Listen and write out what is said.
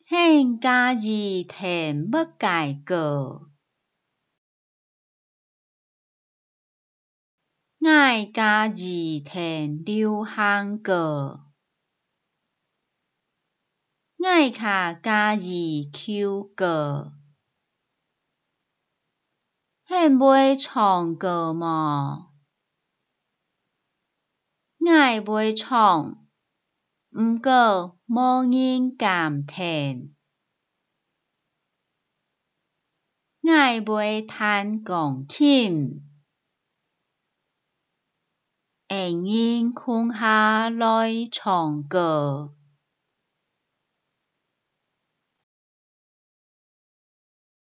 现家己摕要改过，爱家己摕流行过，爱卡家己求过，现买创过无？爱买创，毋过无人敢摕。爱买弹钢琴，会人困下来唱歌。